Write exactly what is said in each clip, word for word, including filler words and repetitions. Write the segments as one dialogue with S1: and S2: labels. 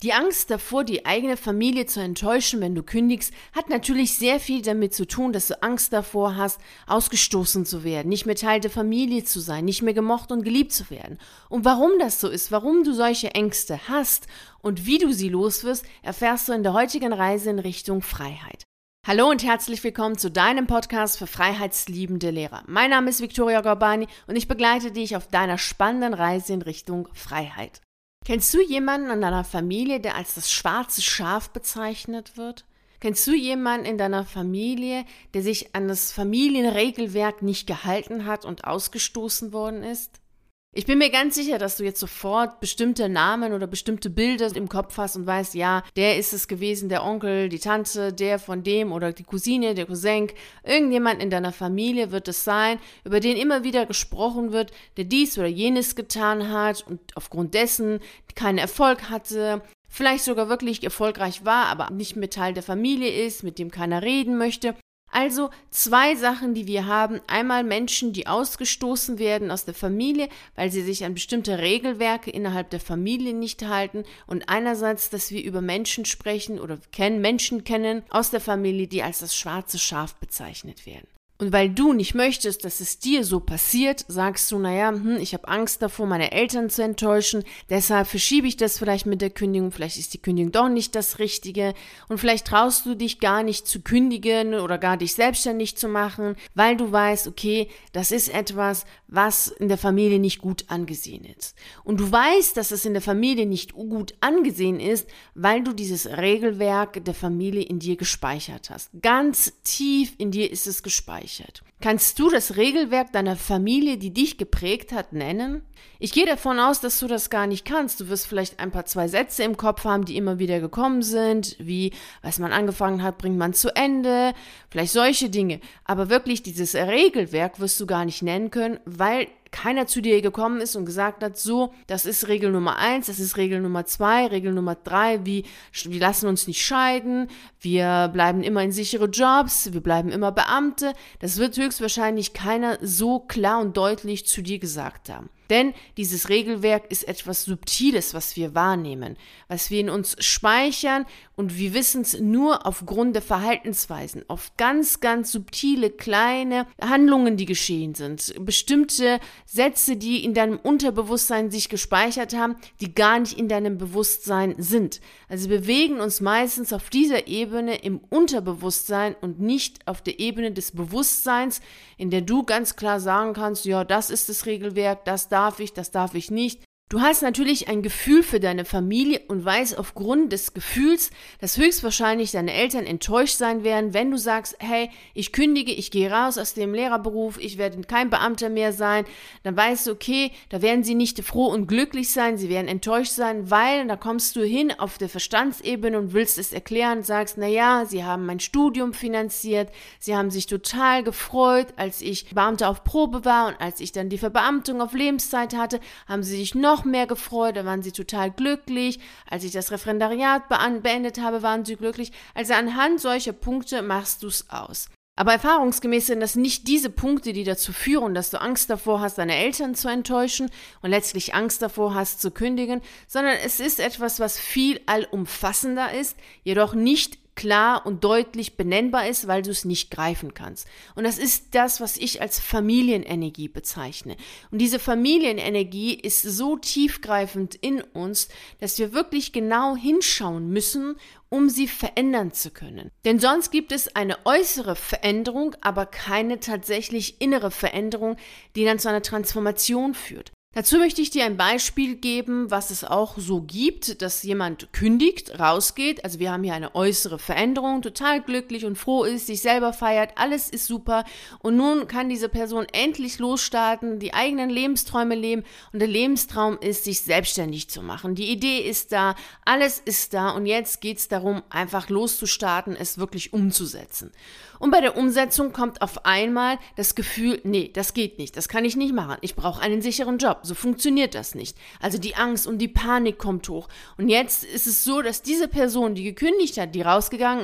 S1: Die Angst davor, die eigene Familie zu enttäuschen, wenn du kündigst, hat natürlich sehr viel damit zu tun, dass du Angst davor hast, ausgestoßen zu werden, nicht mehr Teil der Familie zu sein, nicht mehr gemocht und geliebt zu werden. Und warum das so ist, warum du solche Ängste hast und wie du sie loswirst, erfährst du in der heutigen Reise in Richtung Freiheit. Hallo und herzlich willkommen zu deinem Podcast für freiheitsliebende Lehrer. Mein Name ist Victoria Gorbani und ich begleite dich auf deiner spannenden Reise in Richtung Freiheit. Kennst du jemanden in deiner Familie, der als das schwarze Schaf bezeichnet wird? Kennst du jemanden in deiner Familie, der sich an das Familienregelwerk nicht gehalten hat und ausgestoßen worden ist? Ich bin mir ganz sicher, dass du jetzt sofort bestimmte Namen oder bestimmte Bilder im Kopf hast und weißt, ja, der ist es gewesen, der Onkel, die Tante, der von dem oder die Cousine, der Cousin. Irgendjemand in deiner Familie wird es sein, über den immer wieder gesprochen wird, der dies oder jenes getan hat und aufgrund dessen keinen Erfolg hatte, vielleicht sogar wirklich erfolgreich war, aber nicht mehr Teil der Familie ist, mit dem keiner reden möchte. Also zwei Sachen, die wir haben. Einmal Menschen, die ausgestoßen werden aus der Familie, weil sie sich an bestimmte Regelwerke innerhalb der Familie nicht halten. Und einerseits, dass wir über Menschen sprechen oder kennen, Menschen kennen aus der Familie, die als das schwarze Schaf bezeichnet werden. Und weil du nicht möchtest, dass es dir so passiert, sagst du, naja, hm, ich habe Angst davor, meine Eltern zu enttäuschen, deshalb verschiebe ich das vielleicht mit der Kündigung, vielleicht ist die Kündigung doch nicht das Richtige und vielleicht traust du dich gar nicht zu kündigen oder gar dich selbstständig zu machen, weil du weißt, okay, das ist etwas, was in der Familie nicht gut angesehen ist. Und du weißt, dass es in der Familie nicht gut angesehen ist, weil du dieses Regelwerk der Familie in dir gespeichert hast. Ganz tief in dir ist es gespeichert. Kannst du das Regelwerk deiner Familie, die dich geprägt hat, nennen? Ich gehe davon aus, dass du das gar nicht kannst. Du wirst vielleicht ein paar zwei Sätze im Kopf haben, die immer wieder gekommen sind, wie, was man angefangen hat, bringt man zu Ende, vielleicht solche Dinge. Aber wirklich dieses Regelwerk wirst du gar nicht nennen können, weil keiner zu dir gekommen ist und gesagt hat, so, das ist Regel Nummer eins, das ist Regel Nummer zwei, Regel Nummer drei, wie, wir lassen uns nicht scheiden, wir bleiben immer in sichere Jobs, wir bleiben immer Beamte. Das wird höchstwahrscheinlich keiner so klar und deutlich zu dir gesagt haben. Denn dieses Regelwerk ist etwas Subtiles, was wir wahrnehmen, was wir in uns speichern und wir wissen es nur aufgrund der Verhaltensweisen, auf ganz, ganz subtile, kleine Handlungen, die geschehen sind, bestimmte Sätze, die in deinem Unterbewusstsein sich gespeichert haben, die gar nicht in deinem Bewusstsein sind. Also wir bewegen uns meistens auf dieser Ebene im Unterbewusstsein und nicht auf der Ebene des Bewusstseins, in der du ganz klar sagen kannst, ja, das ist das Regelwerk, das darf ich, das darf ich nicht. Du hast natürlich ein Gefühl für deine Familie und weißt aufgrund des Gefühls, dass höchstwahrscheinlich deine Eltern enttäuscht sein werden, wenn du sagst, hey, ich kündige, ich gehe raus aus dem Lehrerberuf, ich werde kein Beamter mehr sein, dann weißt du, okay, da werden sie nicht froh und glücklich sein, sie werden enttäuscht sein, weil da kommst du hin auf der Verstandsebene und willst es erklären und sagst, naja, sie haben mein Studium finanziert, sie haben sich total gefreut, als ich Beamter auf Probe war und als ich dann die Verbeamtung auf Lebenszeit hatte, haben sie sich noch mehr gefreut, da waren sie total glücklich. Als ich das Referendariat beendet habe, waren sie glücklich. Also anhand solcher Punkte machst du es aus. Aber erfahrungsgemäß sind das nicht diese Punkte, die dazu führen, dass du Angst davor hast, deine Eltern zu enttäuschen und letztlich Angst davor hast, zu kündigen, sondern es ist etwas, was viel allumfassender ist, jedoch nicht klar und deutlich benennbar ist, weil du es nicht greifen kannst. Und das ist das, was ich als Familienenergie bezeichne. Und diese Familienenergie ist so tiefgreifend in uns, dass wir wirklich genau hinschauen müssen, um sie verändern zu können. Denn sonst gibt es eine äußere Veränderung, aber keine tatsächlich innere Veränderung, die dann zu einer Transformation führt. Dazu möchte ich dir ein Beispiel geben, was es auch so gibt, dass jemand kündigt, rausgeht. Also wir haben hier eine äußere Veränderung, total glücklich und froh ist, sich selber feiert, alles ist super. Und nun kann diese Person endlich losstarten, die eigenen Lebensträume leben. Und der Lebenstraum ist, sich selbstständig zu machen. Die Idee ist da, alles ist da und jetzt geht es darum, einfach loszustarten, es wirklich umzusetzen. Und bei der Umsetzung kommt auf einmal das Gefühl, nee, das geht nicht, das kann ich nicht machen, ich brauche einen sicheren Job, so funktioniert das nicht. Also die Angst und die Panik kommt hoch. Und jetzt ist es so, dass diese Person, die gekündigt hat, die rausgegangen ist,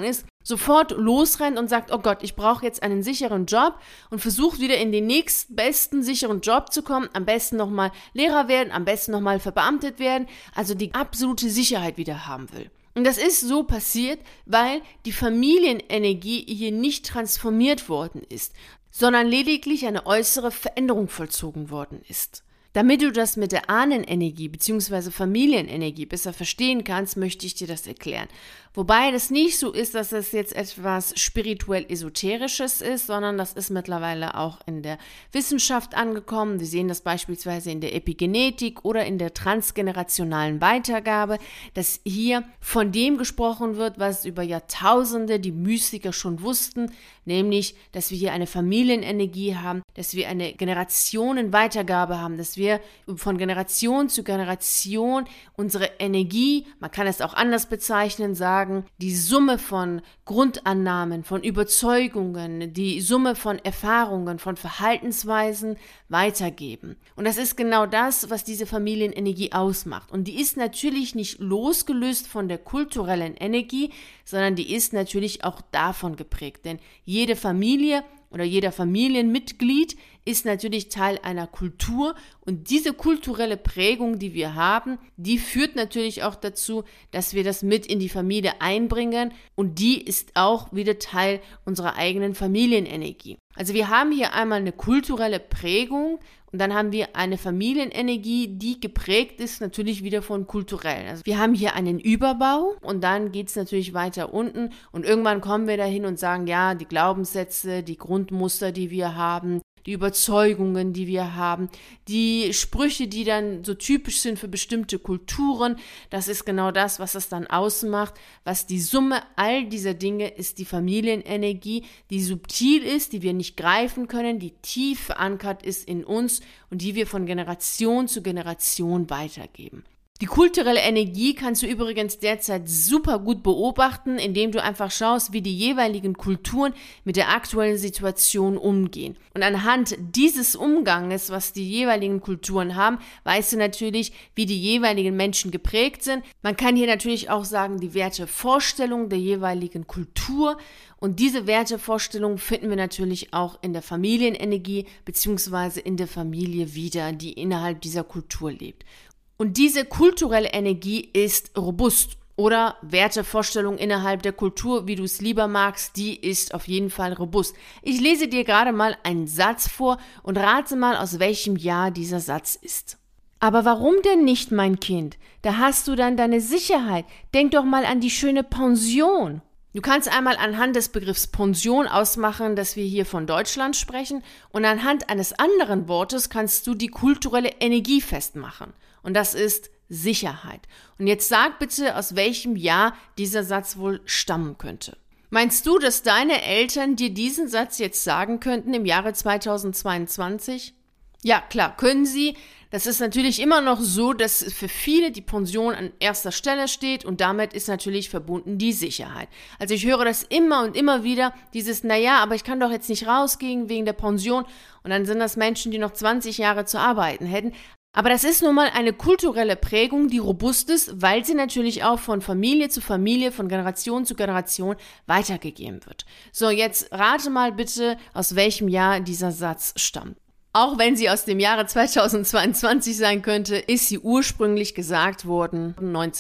S1: sofort losrennt und sagt, oh Gott, ich brauche jetzt einen sicheren Job und versucht wieder in den nächstbesten sicheren Job zu kommen, am besten nochmal Lehrer werden, am besten nochmal verbeamtet werden, also die absolute Sicherheit wieder haben will. Und das ist so passiert, weil die Familienenergie hier nicht transformiert worden ist, sondern lediglich eine äußere Veränderung vollzogen worden ist. Damit du das mit der Ahnenenergie bzw. Familienenergie besser verstehen kannst, möchte ich dir das erklären. Wobei das nicht so ist, dass es jetzt etwas spirituell-esoterisches ist, sondern das ist mittlerweile auch in der Wissenschaft angekommen. Wir sehen das beispielsweise in der Epigenetik oder in der transgenerationalen Weitergabe, dass hier von dem gesprochen wird, was über Jahrtausende die Mystiker schon wussten, nämlich, dass wir hier eine Familienenergie haben, dass wir eine Generationenweitergabe haben, dass wir von Generation zu Generation unsere Energie, man kann es auch anders bezeichnen, sagen, die Summe von Grundannahmen, von Überzeugungen, die Summe von Erfahrungen, von Verhaltensweisen weitergeben. Und das ist genau das, was diese Familienenergie ausmacht. Und die ist natürlich nicht losgelöst von der kulturellen Energie, sondern die ist natürlich auch davon geprägt. Denn jede Familie oder jeder Familienmitglied ist natürlich Teil einer Kultur und diese kulturelle Prägung, die wir haben, die führt natürlich auch dazu, dass wir das mit in die Familie einbringen und die ist auch wieder Teil unserer eigenen Familienenergie. Also wir haben hier einmal eine kulturelle Prägung und dann haben wir eine Familienenergie, die geprägt ist natürlich wieder von kulturell. Also wir haben hier einen Überbau und dann geht es natürlich weiter unten und irgendwann kommen wir dahin und sagen, ja, die Glaubenssätze, die Grundmuster, die wir haben, die Überzeugungen, die wir haben, die Sprüche, die dann so typisch sind für bestimmte Kulturen, das ist genau das, was es dann ausmacht, was die Summe all dieser Dinge ist, die Familienenergie, die subtil ist, die wir nicht greifen können, die tief verankert ist in uns und die wir von Generation zu Generation weitergeben. Die kulturelle Energie kannst du übrigens derzeit super gut beobachten, indem du einfach schaust, wie die jeweiligen Kulturen mit der aktuellen Situation umgehen. Und anhand dieses Umganges, was die jeweiligen Kulturen haben, weißt du natürlich, wie die jeweiligen Menschen geprägt sind. Man kann hier natürlich auch sagen, die Wertevorstellung der jeweiligen Kultur. Und diese Wertevorstellung finden wir natürlich auch in der Familienenergie bzw. in der Familie wieder, die innerhalb dieser Kultur lebt. Und diese kulturelle Energie ist robust oder Wertevorstellung innerhalb der Kultur, wie du es lieber magst, die ist auf jeden Fall robust. Ich lese dir gerade mal einen Satz vor und rate mal, aus welchem Jahr dieser Satz ist. Aber warum denn nicht, mein Kind? Da hast du dann deine Sicherheit. Denk doch mal an die schöne Pension. Du kannst einmal anhand des Begriffs Pension ausmachen, dass wir hier von Deutschland sprechen und anhand eines anderen Wortes kannst du die kulturelle Energie festmachen. Und das ist Sicherheit. Und jetzt sag bitte, aus welchem Jahr dieser Satz wohl stammen könnte. Meinst du, dass deine Eltern dir diesen Satz jetzt sagen könnten im Jahre zweitausendzweiundzwanzig? Ja, klar, können sie. Das ist natürlich immer noch so, dass für viele die Pension an erster Stelle steht und damit ist natürlich verbunden die Sicherheit. Also ich höre das immer und immer wieder, dieses, naja, aber ich kann doch jetzt nicht rausgehen wegen der Pension und dann sind das Menschen, die noch zwanzig Jahre zu arbeiten hätten. Aber das ist nun mal eine kulturelle Prägung, die robust ist, weil sie natürlich auch von Familie zu Familie, von Generation zu Generation weitergegeben wird. So, jetzt rate mal bitte, aus welchem Jahr dieser Satz stammt. Auch wenn sie aus dem Jahre zweitausendzweiundzwanzig sein könnte, ist sie ursprünglich gesagt worden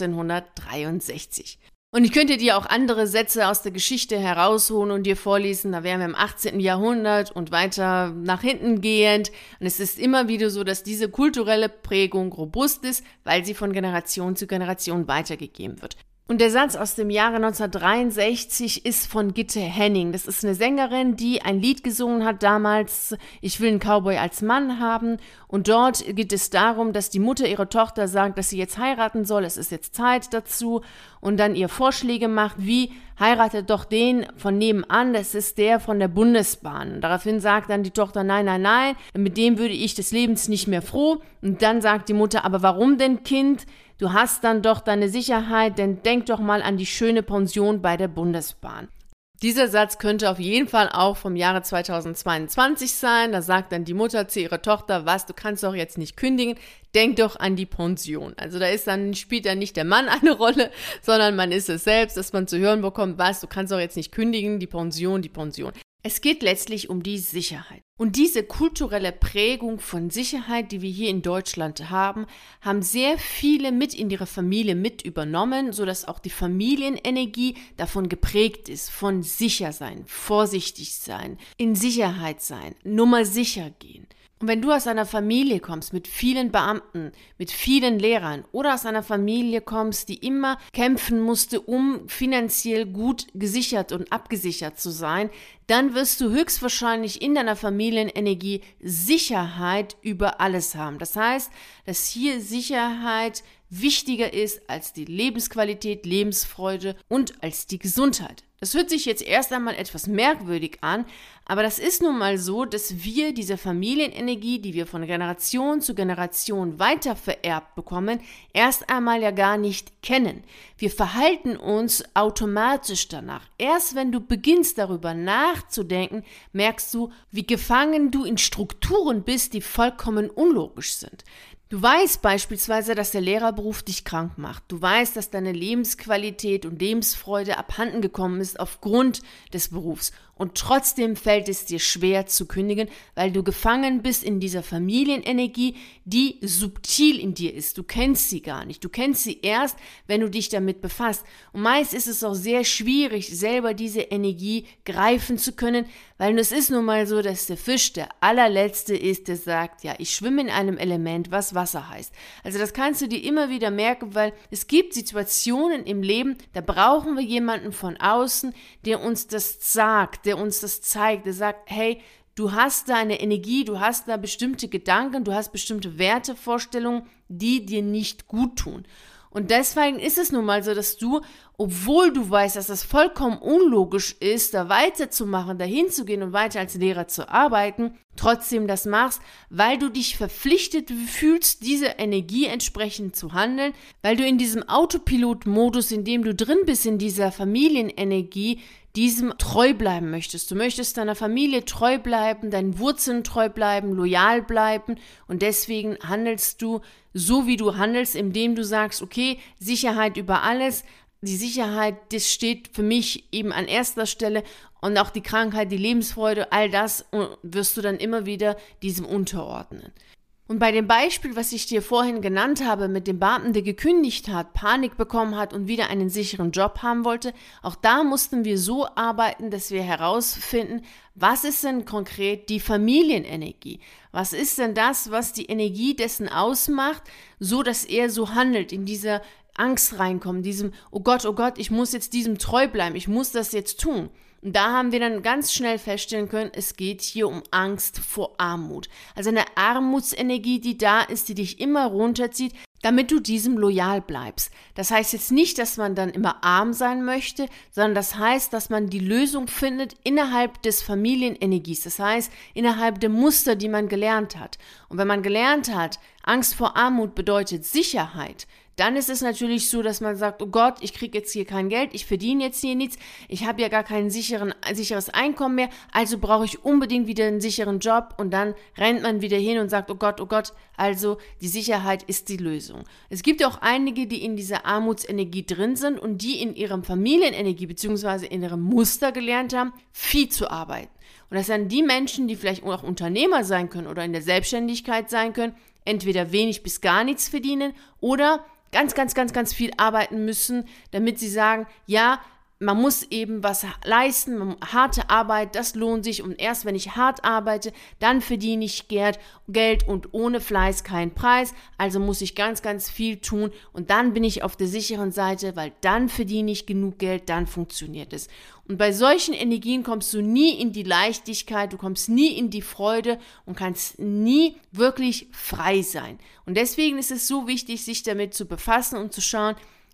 S1: neunzehnhundertdreiundsechzig. Und ich könnte dir auch andere Sätze aus der Geschichte herausholen und dir vorlesen, da wären wir im achtzehnten Jahrhundert und weiter nach hinten gehend. Und es ist immer wieder so, dass diese kulturelle Prägung robust ist, weil sie von Generation zu Generation weitergegeben wird. Und der Satz aus dem Jahre neunzehnhundertdreiundsechzig ist von Gitte Henning. Das ist eine Sängerin, die ein Lied gesungen hat damals, Ich will einen Cowboy als Mann haben. Und dort geht es darum, dass die Mutter ihrer Tochter sagt, dass sie jetzt heiraten soll. Es ist jetzt Zeit dazu. Und dann ihr Vorschläge macht, wie heiratet doch den von nebenan, das ist der von der Bundesbahn. Und daraufhin sagt dann die Tochter, nein, nein, nein, mit dem würde ich des Lebens nicht mehr froh. Und dann sagt die Mutter, aber warum denn, Kind? Du hast dann doch deine Sicherheit, denn denk doch mal an die schöne Pension bei der Bundesbahn. Dieser Satz könnte auf jeden Fall auch vom Jahre zweitausendzweiundzwanzig sein. Da sagt dann die Mutter zu ihrer Tochter, was, du kannst doch jetzt nicht kündigen, denk doch an die Pension. Also da ist dann, spielt dann nicht der Mann eine Rolle, sondern man ist es selbst, dass man zu hören bekommt, was, du kannst doch jetzt nicht kündigen, die Pension, die Pension. Es geht letztlich um die Sicherheit. Und diese kulturelle Prägung von Sicherheit, die wir hier in Deutschland haben, haben sehr viele mit in ihre Familie mit übernommen, sodass auch die Familienenergie davon geprägt ist, von sicher sein, vorsichtig sein, in Sicherheit sein, Nummer sicher gehen. Und wenn du aus einer Familie kommst mit vielen Beamten, mit vielen Lehrern oder aus einer Familie kommst, die immer kämpfen musste, um finanziell gut gesichert und abgesichert zu sein, dann wirst du höchstwahrscheinlich in deiner Familienenergie Sicherheit über alles haben. Das heißt, dass hier Sicherheit wichtiger ist als die Lebensqualität, Lebensfreude und als die Gesundheit. Das hört sich jetzt erst einmal etwas merkwürdig an, aber das ist nun mal so, dass wir diese Familienenergie, die wir von Generation zu Generation weiter vererbt bekommen, erst einmal ja gar nicht kennen. Wir verhalten uns automatisch danach. Erst wenn du beginnst darüber nachzudenken, merkst du, wie gefangen du in Strukturen bist, die vollkommen unlogisch sind. Du weißt beispielsweise, dass der Lehrerberuf dich krank macht. Du weißt, dass deine Lebensqualität und Lebensfreude abhanden gekommen ist aufgrund des Berufs. Und trotzdem fällt es dir schwer zu kündigen, weil du gefangen bist in dieser Familienenergie, die subtil in dir ist. Du kennst sie gar nicht. Du kennst sie erst, wenn du dich damit befasst. Und meist ist es auch sehr schwierig, selber diese Energie greifen zu können, weil es ist nun mal so, dass der Fisch der allerletzte ist, der sagt, ja, ich schwimme in einem Element, was Wasser heißt. Also das kannst du dir immer wieder merken, weil es gibt Situationen im Leben, da brauchen wir jemanden von außen, der uns das sagt, der uns das zeigt, der sagt, hey, du hast da eine Energie, du hast da bestimmte Gedanken, du hast bestimmte Wertevorstellungen, die dir nicht gut tun. Und deswegen ist es nun mal so, dass du, obwohl du weißt, dass das vollkommen unlogisch ist, da weiterzumachen, dahin zu gehen und weiter als Lehrer zu arbeiten, trotzdem das machst, weil du dich verpflichtet fühlst, dieser Energie entsprechend zu handeln, weil du in diesem Autopilot-Modus, in dem du drin bist, in dieser Familienenergie, diesem treu bleiben möchtest. Du möchtest deiner Familie treu bleiben, deinen Wurzeln treu bleiben, loyal bleiben und deswegen handelst du so, wie du handelst, indem du sagst, okay, Sicherheit über alles, die Sicherheit, das steht für mich eben an erster Stelle und auch die Krankheit, die Lebensfreude, all das wirst du dann immer wieder diesem unterordnen. Und bei dem Beispiel, was ich dir vorhin genannt habe, mit dem Beamten, der gekündigt hat, Panik bekommen hat und wieder einen sicheren Job haben wollte, auch da mussten wir so arbeiten, dass wir herausfinden, was ist denn konkret die Familienenergie? Was ist denn das, was die Energie dessen ausmacht, so dass er so handelt, in dieser Angst reinkommt, diesem, oh Gott, oh Gott, ich muss jetzt diesem treu bleiben, ich muss das jetzt tun. Und da haben wir dann ganz schnell feststellen können, es geht hier um Angst vor Armut. Also eine Armutsenergie, die da ist, die dich immer runterzieht, damit du diesem loyal bleibst. Das heißt jetzt nicht, dass man dann immer arm sein möchte, sondern das heißt, dass man die Lösung findet innerhalb des Familienenergies. Das heißt, innerhalb der Muster, die man gelernt hat. Und wenn man gelernt hat, Angst vor Armut bedeutet Sicherheit, dann ist es natürlich so, dass man sagt, oh Gott, ich kriege jetzt hier kein Geld, ich verdiene jetzt hier nichts, ich habe ja gar kein sicheren, sicheres Einkommen mehr, also brauche ich unbedingt wieder einen sicheren Job und dann rennt man wieder hin und sagt, oh Gott, oh Gott, also die Sicherheit ist die Lösung. Es gibt ja auch einige, die in dieser Armutsenergie drin sind und die in ihrem Familienenergie bzw. in ihrem Muster gelernt haben, viel zu arbeiten. Und das sind die Menschen, die vielleicht auch Unternehmer sein können oder in der Selbstständigkeit sein können, entweder wenig bis gar nichts verdienen oder ganz, ganz, ganz, ganz viel arbeiten müssen, damit sie sagen, ja, man muss eben was leisten, harte Arbeit, das lohnt sich und erst wenn ich hart arbeite, dann verdiene ich Geld und ohne Fleiß kein Preis, also muss ich ganz, ganz viel tun und dann bin ich auf der sicheren Seite, weil dann verdiene ich genug Geld, dann funktioniert es. Und bei solchen Energien kommst du nie in die Leichtigkeit, du kommst nie in die Freude und kannst nie wirklich frei sein. Und deswegen ist es so wichtig, sich damit zu befassen und zu schauen,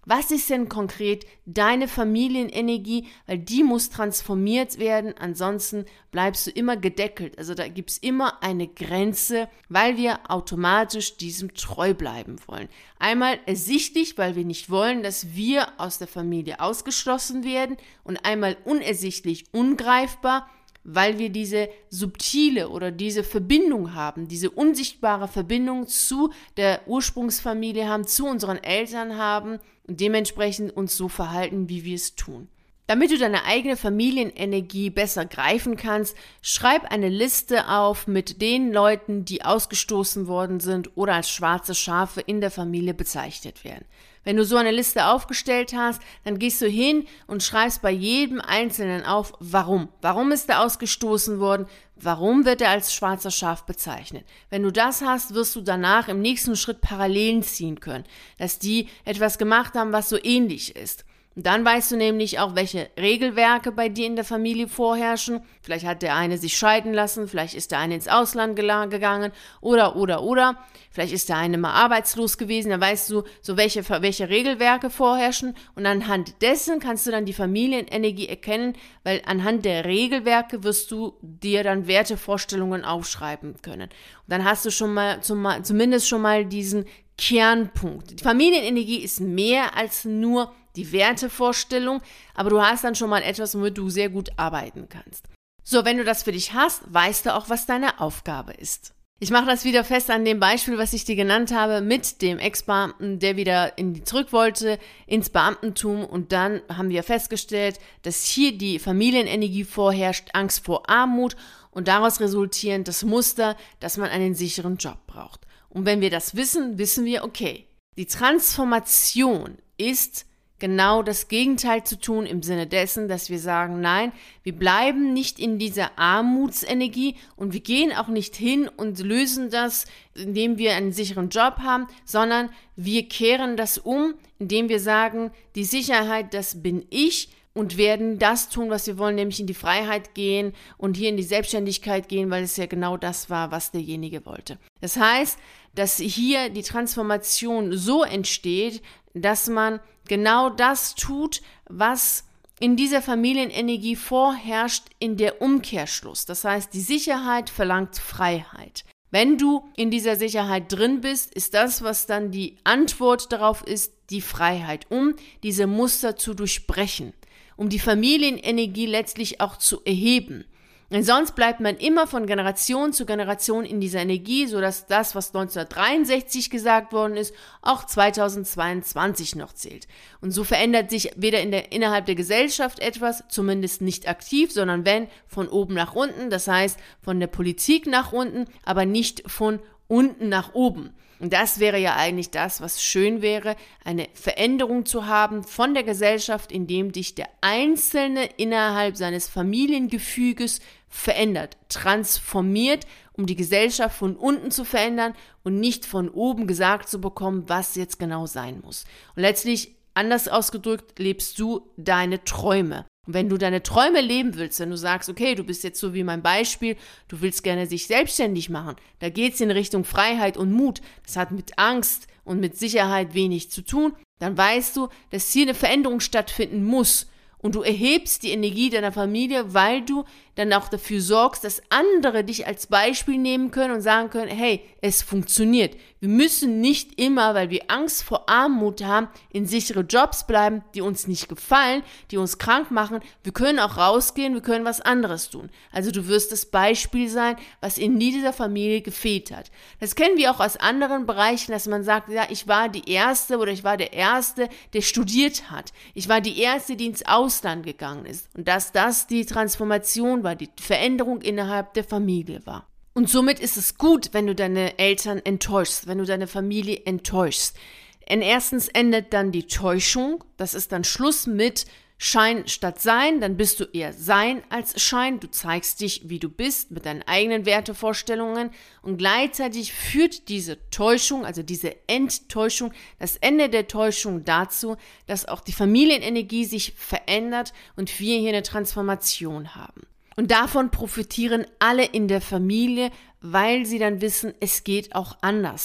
S1: Was ist denn konkret deine Familienenergie? Weil die muss transformiert werden, ansonsten bleibst du immer gedeckelt. Also da gibt es immer eine Grenze, weil wir automatisch diesem treu bleiben wollen. Einmal ersichtlich, weil wir nicht wollen, dass wir aus der Familie ausgeschlossen werden, und einmal unersichtlich, ungreifbar, weil wir diese subtile oder diese Verbindung haben, diese unsichtbare Verbindung zu der Ursprungsfamilie haben, zu unseren Eltern haben und dementsprechend uns so verhalten, wie wir es tun. Damit du deine eigene Familienenergie besser greifen kannst, schreib eine Liste auf mit den Leuten, die ausgestoßen worden sind oder als schwarze Schafe in der Familie bezeichnet werden. Wenn du so eine Liste aufgestellt hast, dann gehst du hin und schreibst bei jedem Einzelnen auf, warum. Warum ist er ausgestoßen worden? Warum wird er als schwarzer Schaf bezeichnet? Wenn du das hast, wirst du danach im nächsten Schritt Parallelen ziehen können, dass die etwas gemacht haben, was so ähnlich ist. Und dann weißt du nämlich auch, welche Regelwerke bei dir in der Familie vorherrschen. Vielleicht hat der eine sich scheiden lassen, vielleicht ist der eine ins Ausland gegangen oder, oder, oder. Vielleicht ist der eine mal arbeitslos gewesen, dann weißt du, so welche, welche Regelwerke vorherrschen. Und anhand dessen kannst du dann die Familienenergie erkennen, weil anhand der Regelwerke wirst du dir dann Wertevorstellungen aufschreiben können. Und dann hast du schon mal, zum, zumindest schon mal diesen Kernpunkt. Die Familienenergie ist mehr als nur die Wertevorstellung, aber du hast dann schon mal etwas, womit du sehr gut arbeiten kannst. So, wenn du das für dich hast, weißt du auch, was deine Aufgabe ist. Ich mache das wieder fest an dem Beispiel, was ich dir genannt habe, mit dem Ex-Beamten, der wieder in die zurück wollte, ins Beamtentum, und dann haben wir festgestellt, dass hier die Familienenergie vorherrscht, Angst vor Armut, und daraus resultierend das Muster, dass man einen sicheren Job braucht. Und wenn wir das wissen, wissen wir, okay, die Transformation ist genau das Gegenteil zu tun, im Sinne dessen, dass wir sagen, nein, wir bleiben nicht in dieser Armutsenergie und wir gehen auch nicht hin und lösen das, indem wir einen sicheren Job haben, sondern wir kehren das um, indem wir sagen, die Sicherheit, das bin ich, und werden das tun, was wir wollen, nämlich in die Freiheit gehen und hier in die Selbstständigkeit gehen, weil es ja genau das war, was derjenige wollte. Das heißt, dass hier die Transformation so entsteht, dass man genau das tut, was in dieser Familienenergie vorherrscht, in der Umkehrschluss. Das heißt, die Sicherheit verlangt Freiheit. Wenn du in dieser Sicherheit drin bist, ist das, was dann die Antwort darauf ist, die Freiheit, um diese Muster zu durchbrechen, um die Familienenergie letztlich auch zu erheben. Denn sonst bleibt man immer von Generation zu Generation in dieser Energie, sodass das, was neunzehnhundertdreiundsechzig gesagt worden ist, auch zweitausendzweiundzwanzig noch zählt. Und so verändert sich weder in der, innerhalb der Gesellschaft etwas, zumindest nicht aktiv, sondern wenn, von oben nach unten, das heißt von der Politik nach unten, aber nicht von unten nach oben. Und das wäre ja eigentlich das, was schön wäre, eine Veränderung zu haben von der Gesellschaft, indem dich der Einzelne innerhalb seines Familiengefüges verändert, transformiert, um die Gesellschaft von unten zu verändern und nicht von oben gesagt zu bekommen, was jetzt genau sein muss. Und letztlich, anders ausgedrückt, lebst du deine Träume. Und wenn du deine Träume leben willst, wenn du sagst, okay, du bist jetzt so wie mein Beispiel, du willst gerne sich selbstständig machen, da geht's in Richtung Freiheit und Mut, das hat mit Angst und mit Sicherheit wenig zu tun, dann weißt du, dass hier eine Veränderung stattfinden muss. Und du erhebst die Energie deiner Familie, weil du dann auch dafür sorgst, dass andere dich als Beispiel nehmen können und sagen können, hey, es funktioniert. Wir müssen nicht immer, weil wir Angst vor Armut haben, in sichere Jobs bleiben, die uns nicht gefallen, die uns krank machen. Wir können auch rausgehen, wir können was anderes tun. Also du wirst das Beispiel sein, was in dieser Familie gefehlt hat. Das kennen wir auch aus anderen Bereichen, dass man sagt, ja, ich war die Erste oder ich war der Erste, der studiert hat. Ich war die Erste, die ins Ausland gegangen ist. Und dass das die Transformation war, die Veränderung innerhalb der Familie war. Und somit ist es gut, wenn du deine Eltern enttäuschst, wenn du deine Familie enttäuschst. Denn erstens endet dann die Täuschung, das ist dann Schluss mit Schein statt Sein, dann bist du eher Sein als Schein, du zeigst dich, wie du bist, mit deinen eigenen Wertevorstellungen, und gleichzeitig führt diese Täuschung, also diese Enttäuschung, das Ende der Täuschung dazu, dass auch die Familienenergie sich verändert und wir hier eine Transformation haben. Und davon profitieren alle in der Familie, weil sie dann wissen, es geht auch anders.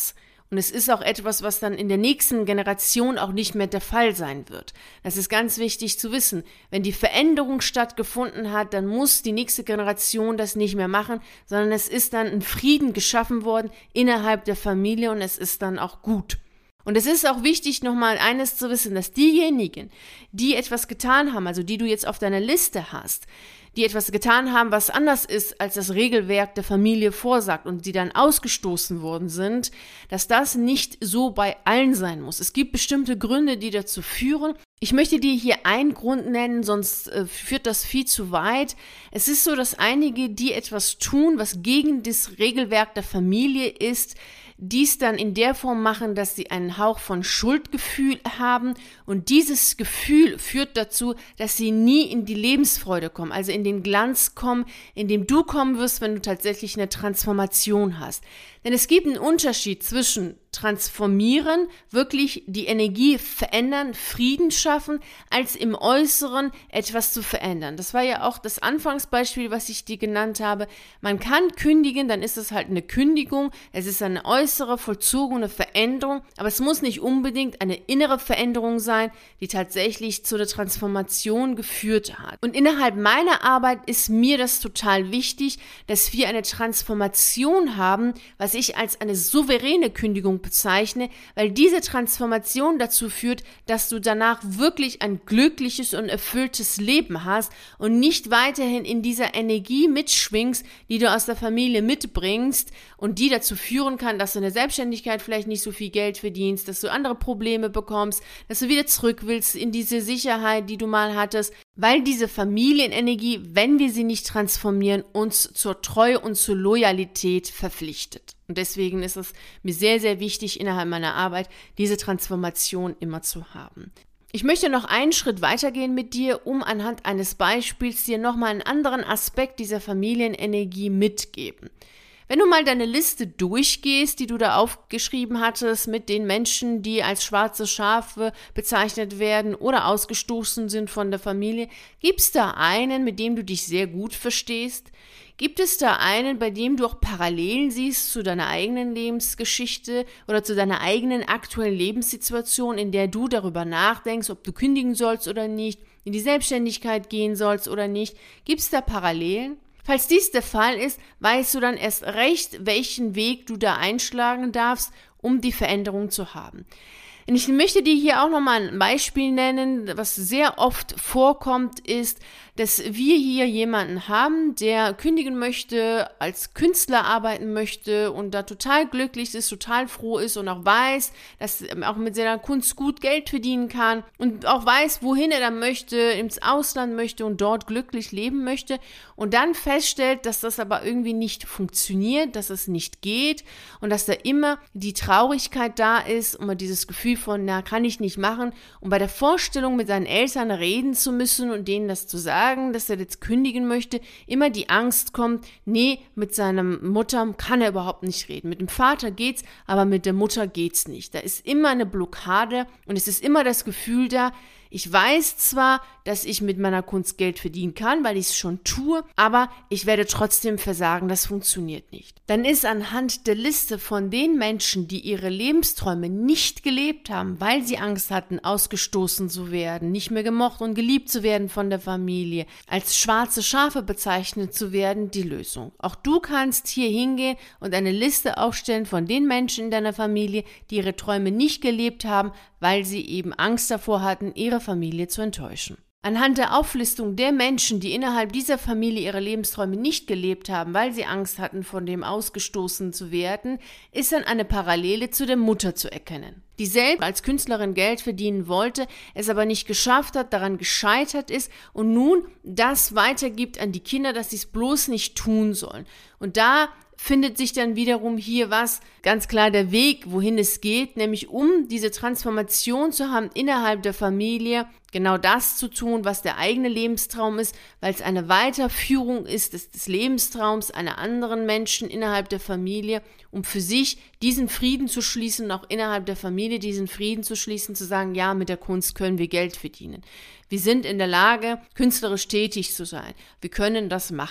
S1: Und es ist auch etwas, was dann in der nächsten Generation auch nicht mehr der Fall sein wird. Das ist ganz wichtig zu wissen. Wenn die Veränderung stattgefunden hat, dann muss die nächste Generation das nicht mehr machen, sondern es ist dann ein Frieden geschaffen worden innerhalb der Familie und es ist dann auch gut. Und es ist auch wichtig, nochmal eines zu wissen, dass diejenigen, die etwas getan haben, also die du jetzt auf deiner Liste hast, die etwas getan haben, was anders ist, als das Regelwerk der Familie vorsagt und die dann ausgestoßen worden sind, dass das nicht so bei allen sein muss. Es gibt bestimmte Gründe, die dazu führen. Ich möchte dir hier einen Grund nennen, sonst äh, führt das viel zu weit. Es ist so, dass einige, die etwas tun, was gegen das Regelwerk der Familie ist, dies dann in der Form machen, dass sie einen Hauch von Schuldgefühl haben und dieses Gefühl führt dazu, dass sie nie in die Lebensfreude kommen, also in den Glanz kommen, in dem du kommen wirst, wenn du tatsächlich eine Transformation hast. Denn es gibt einen Unterschied zwischen transformieren, wirklich die Energie verändern, Frieden schaffen, als im Äußeren etwas zu verändern. Das war ja auch das Anfangsbeispiel, was ich dir genannt habe. Man kann kündigen, dann ist es halt eine Kündigung, es ist eine äußere, vollzogene Veränderung, aber es muss nicht unbedingt eine innere Veränderung sein, die tatsächlich zu der Transformation geführt hat. Und innerhalb meiner Arbeit ist mir das total wichtig, dass wir eine Transformation haben, was ich als eine souveräne Kündigung bezeichne, weil diese Transformation dazu führt, dass du danach wirklich ein glückliches und erfülltes Leben hast und nicht weiterhin in dieser Energie mitschwingst, die du aus der Familie mitbringst und die dazu führen kann, dass du in der Selbstständigkeit vielleicht nicht so viel Geld verdienst, dass du andere Probleme bekommst, dass du wieder zurück willst in diese Sicherheit, die du mal hattest, weil diese Familienenergie, wenn wir sie nicht transformieren, uns zur Treue und zur Loyalität verpflichtet. Und deswegen ist es mir sehr, sehr wichtig, innerhalb meiner Arbeit diese Transformation immer zu haben. Ich möchte noch einen Schritt weitergehen mit dir, um anhand eines Beispiels dir nochmal einen anderen Aspekt dieser Familienenergie mitgeben. Wenn du mal deine Liste durchgehst, die du da aufgeschrieben hattest mit den Menschen, die als schwarze Schafe bezeichnet werden oder ausgestoßen sind von der Familie, gibt es da einen, mit dem du dich sehr gut verstehst? Gibt es da einen, bei dem du auch Parallelen siehst zu deiner eigenen Lebensgeschichte oder zu deiner eigenen aktuellen Lebenssituation, in der du darüber nachdenkst, ob du kündigen sollst oder nicht, in die Selbstständigkeit gehen sollst oder nicht? Gibt es da Parallelen? Falls dies der Fall ist, weißt du dann erst recht, welchen Weg du da einschlagen darfst, um die Veränderung zu haben. Und ich möchte dir hier auch nochmal ein Beispiel nennen, was sehr oft vorkommt, ist, dass wir hier jemanden haben, der kündigen möchte, als Künstler arbeiten möchte und da total glücklich ist, total froh ist und auch weiß, dass er auch mit seiner Kunst gut Geld verdienen kann und auch weiß, wohin er dann möchte, ins Ausland möchte und dort glücklich leben möchte und dann feststellt, dass das aber irgendwie nicht funktioniert, dass es nicht geht und dass da immer die Traurigkeit da ist und man dieses Gefühl von, na, kann ich nicht machen und bei der Vorstellung mit seinen Eltern reden zu müssen und denen das zu sagen, dass er jetzt kündigen möchte, immer die Angst kommt, nee, mit seiner Mutter kann er überhaupt nicht reden. Mit dem Vater geht's, aber mit der Mutter geht's nicht. Da ist immer eine Blockade und es ist immer das Gefühl da, ich weiß zwar, dass ich mit meiner Kunst Geld verdienen kann, weil ich es schon tue, aber ich werde trotzdem versagen, das funktioniert nicht. Dann ist anhand der Liste von den Menschen, die ihre Lebensträume nicht gelebt haben, weil sie Angst hatten, ausgestoßen zu werden, nicht mehr gemocht und geliebt zu werden von der Familie, als schwarze Schafe bezeichnet zu werden, die Lösung. Auch du kannst hier hingehen und eine Liste aufstellen von den Menschen in deiner Familie, die ihre Träume nicht gelebt haben, weil sie eben Angst davor hatten, ihre Familie zu enttäuschen. Anhand der Auflistung der Menschen, die innerhalb dieser Familie ihre Lebensträume nicht gelebt haben, weil sie Angst hatten, von dem ausgestoßen zu werden, ist dann eine Parallele zu der Mutter zu erkennen, die selbst als Künstlerin Geld verdienen wollte, es aber nicht geschafft hat, daran gescheitert ist und nun das weitergibt an die Kinder, dass sie es bloß nicht tun sollen. Und da findet sich dann wiederum hier was, ganz klar der Weg, wohin es geht, nämlich um diese Transformation zu haben innerhalb der Familie, genau das zu tun, was der eigene Lebenstraum ist, weil es eine Weiterführung ist des, des Lebenstraums einer anderen Menschen innerhalb der Familie, um für sich diesen Frieden zu schließen, auch innerhalb der Familie diesen Frieden zu schließen, zu sagen, ja, mit der Kunst können wir Geld verdienen. Wir sind in der Lage, künstlerisch tätig zu sein. Wir können das machen.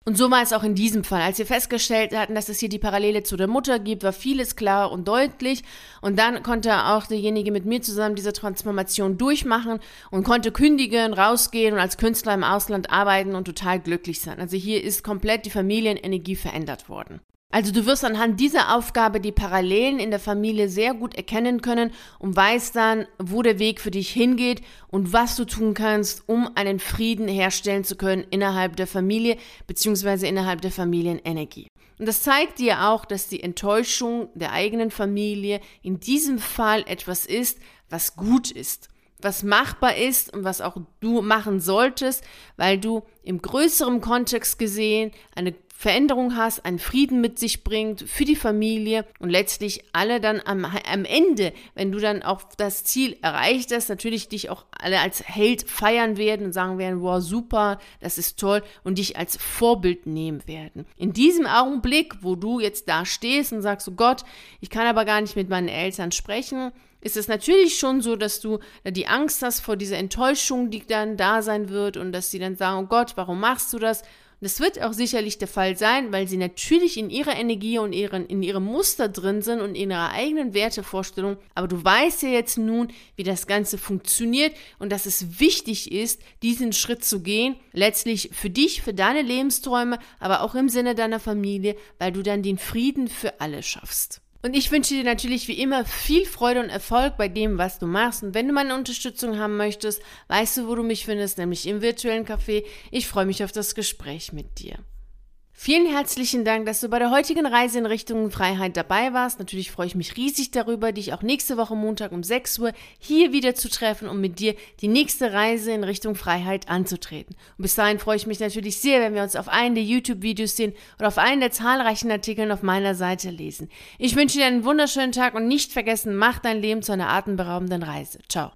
S1: Und so war es auch in diesem Fall. Als wir festgestellt hatten, dass es hier die Parallele zu der Mutter gibt, war vieles klar und deutlich. Und dann konnte auch derjenige mit mir zusammen diese Transformation durchmachen und konnte kündigen, rausgehen und als Künstler im Ausland arbeiten und total glücklich sein. Also hier ist komplett die Familienenergie verändert worden. Also du wirst anhand dieser Aufgabe die Parallelen in der Familie sehr gut erkennen können und weißt dann, wo der Weg für dich hingeht und was du tun kannst, um einen Frieden herstellen zu können innerhalb der Familie bzw. innerhalb der Familienenergie. Und das zeigt dir auch, dass die Enttäuschung der eigenen Familie in diesem Fall etwas ist, was gut ist, was machbar ist und was auch du machen solltest, weil du im größeren Kontext gesehen eine Veränderung hast, einen Frieden mit sich bringt für die Familie und letztlich alle dann am, am Ende, wenn du dann auch das Ziel erreicht hast, natürlich dich auch alle als Held feiern werden und sagen werden, wow, super, das ist toll und dich als Vorbild nehmen werden. In diesem Augenblick, wo du jetzt da stehst und sagst, oh Gott, ich kann aber gar nicht mit meinen Eltern sprechen, ist es natürlich schon so, dass du die Angst hast vor dieser Enttäuschung, die dann da sein wird und dass sie dann sagen, oh Gott, warum machst du das? Das wird auch sicherlich der Fall sein, weil sie natürlich in ihrer Energie und ihren, in ihrem Muster drin sind und in ihrer eigenen Wertevorstellung. Aber du weißt ja jetzt nun, wie das Ganze funktioniert und dass es wichtig ist, diesen Schritt zu gehen. Letztlich für dich, für deine Lebensträume, aber auch im Sinne deiner Familie, weil du dann den Frieden für alle schaffst. Und ich wünsche dir natürlich wie immer viel Freude und Erfolg bei dem, was du machst. Und wenn du meine Unterstützung haben möchtest, weißt du, wo du mich findest, nämlich im virtuellen Café. Ich freue mich auf das Gespräch mit dir. Vielen herzlichen Dank, dass du bei der heutigen Reise in Richtung Freiheit dabei warst. Natürlich freue ich mich riesig darüber, dich auch nächste Woche Montag um sechs Uhr hier wieder zu treffen, um mit dir die nächste Reise in Richtung Freiheit anzutreten. Und bis dahin freue ich mich natürlich sehr, wenn wir uns auf einen der YouTube-Videos sehen oder auf einen der zahlreichen Artikeln auf meiner Seite lesen. Ich wünsche dir einen wunderschönen Tag und nicht vergessen, mach dein Leben zu einer atemberaubenden Reise. Ciao.